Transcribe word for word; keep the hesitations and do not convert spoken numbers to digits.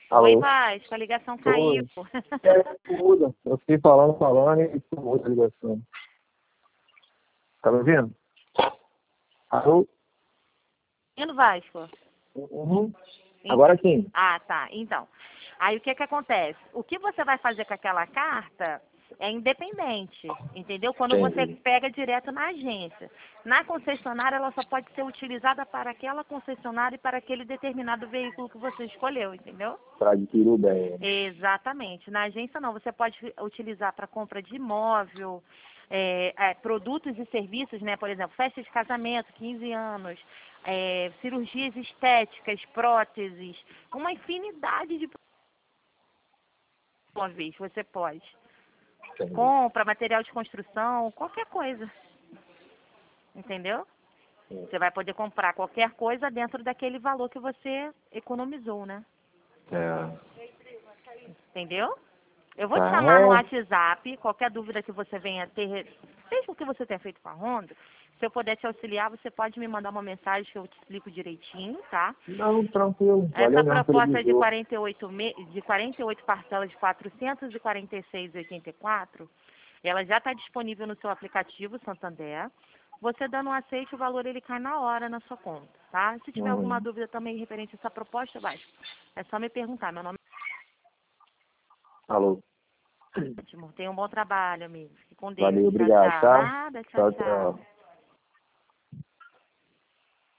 Oi, Alô? Vasco, a ligação caiu. Oi. É, muda. Eu fiquei falando, falando e muda a ligação. Tá me ouvindo? Alô? Indo, Vasco? Uhum. Em- Agora sim. Ah, tá. Então, aí o que que acontece? O que você vai fazer com aquela carta é independente, entendeu? Quando você Entendi. pega direto na agência. Na concessionária, ela só pode ser utilizada para aquela concessionária e para aquele determinado veículo que você escolheu, entendeu? Para adquirir o bem. Exatamente. Na agência não, você pode utilizar para compra de imóvel, é, é, produtos e serviços, né? Por exemplo, festa de casamento, quinze anos, é, cirurgias estéticas, próteses, uma infinidade de uma vez você pode. Entendi. Compra, material de construção, qualquer coisa. Entendeu? Você vai poder comprar qualquer coisa dentro daquele valor que você economizou, né? É. Entendeu? Eu vou te Tá, chamar no é. WhatsApp, qualquer dúvida que você venha ter, seja o que você tenha feito com a Honda, se eu puder te auxiliar, você pode me mandar uma mensagem que eu te explico direitinho, tá? Não, tranquilo. Essa Valeu mesmo pelo proposta de bizu. quarenta e oito, me- de quarenta e oito parcelas de quatrocentos e quarenta e seis reais e oitenta e quatro, ela já está disponível no seu aplicativo Santander. Você dando um aceite, o valor ele cai na hora na sua conta, tá? Se tiver alguma Uhum. dúvida também referente a essa proposta, vai. É só me perguntar. Meu nome Alô? é ótimo. Tenha um bom trabalho, amigo. Fique com Deus. Valeu, Tchau, obrigado, tchau. tá? Nada, tchau, Tchau, tchau. tchau.